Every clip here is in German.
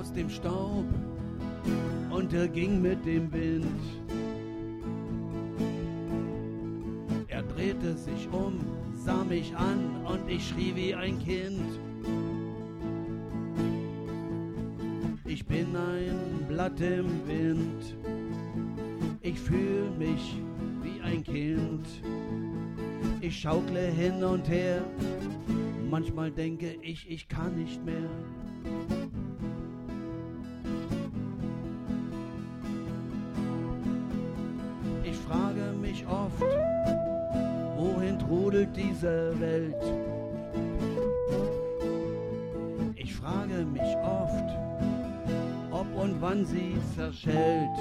aus dem Staub und er ging mit dem Wind. Er drehte sich um, sah mich an und ich schrie wie ein Kind. Ich bin ein Blatt im Wind, ich fühl mich wie ein Kind. Ich schaukle hin und her, manchmal denke ich kann nicht mehr. Ich frage mich oft, wohin trudelt diese Welt? Ich frage mich oft, ob und wann sie zerschellt.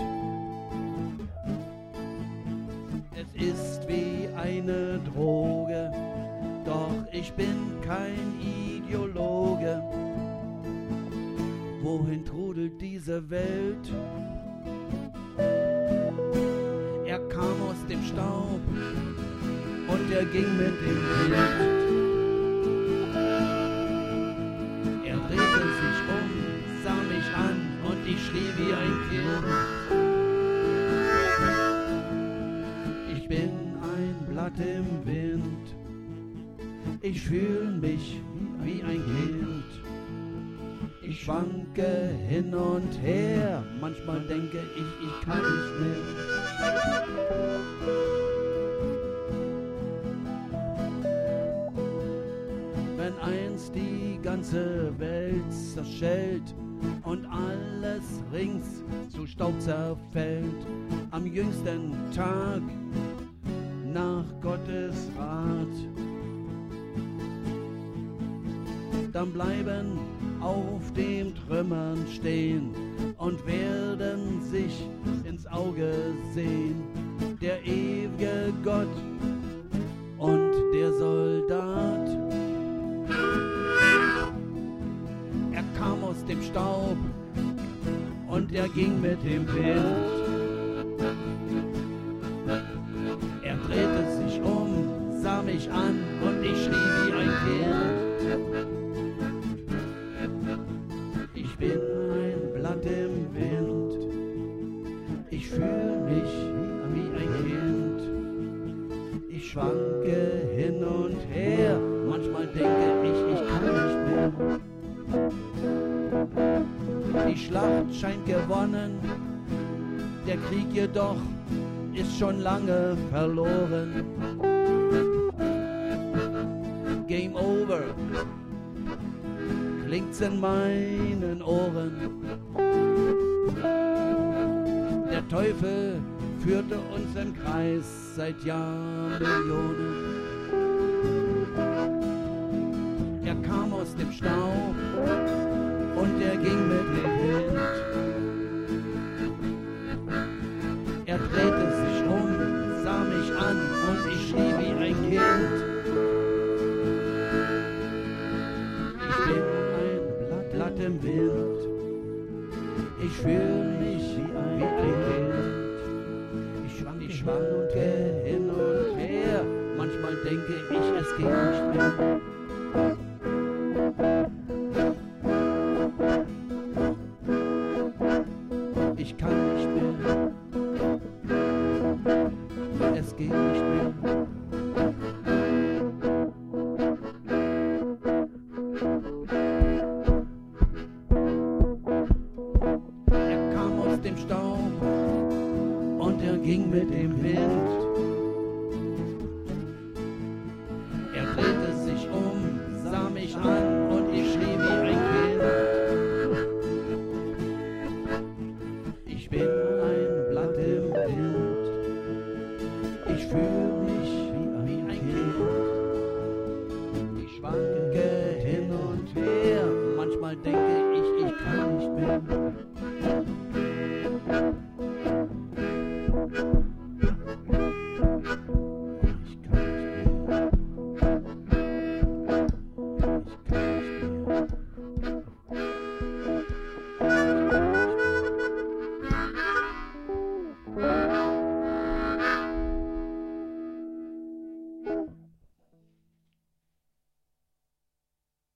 Es ist wie eine Droge, doch ich bin kein Ideologe. Wohin trudelt diese Welt? Er kam aus dem Staub und er ging mit dem Wind. Er drehte sich um, sah mich an und ich schrie wie ein Kind. Ich bin ein Blatt im Wind, ich fühl mich wie ein Kind. Ich schwanke hin und her, manchmal denke ich kann nicht mehr. Wenn einst die ganze Welt zerschellt und alles rings zu Staub zerfällt, am jüngsten Tag nach Gottes Rat, dann bleiben auf dem Trümmern stehen und werden sich ins Auge sehen der ewige Gott und der Soldat. Er kam aus dem Staub und er ging mit dem Wind. Er drehte sich um, sah mich an und ich schrie wie ein Kind. Ich bin ein Blatt im Wind, ich fühl mich wie ein Kind. Ich schwanke hin und her, manchmal denke ich kann nicht mehr. Die Schlacht scheint gewonnen, der Krieg jedoch ist schon lange verloren. Game over, klingt's in meinen Ohren. Der Teufel führte uns im Kreis seit Jahrmillionen. Er kam aus dem Staub und er ging mit dem Wind. Er drehte sich um, sah mich an und ich schrie wie ein Kind. Ich bin ein Blatt im Wind, ich fühl mich wie ein Kind. Ich schwank und geh hin und her, manchmal denke ich, es geht nicht mehr. Ich kann nicht mehr, es geht nicht mehr. Er kam aus dem Staub und er ging mit dem Wind. Er drehte sich um, sah mich an und ich schrie wie ein Kind. Ich bin ein Blatt im Wind, ich fühle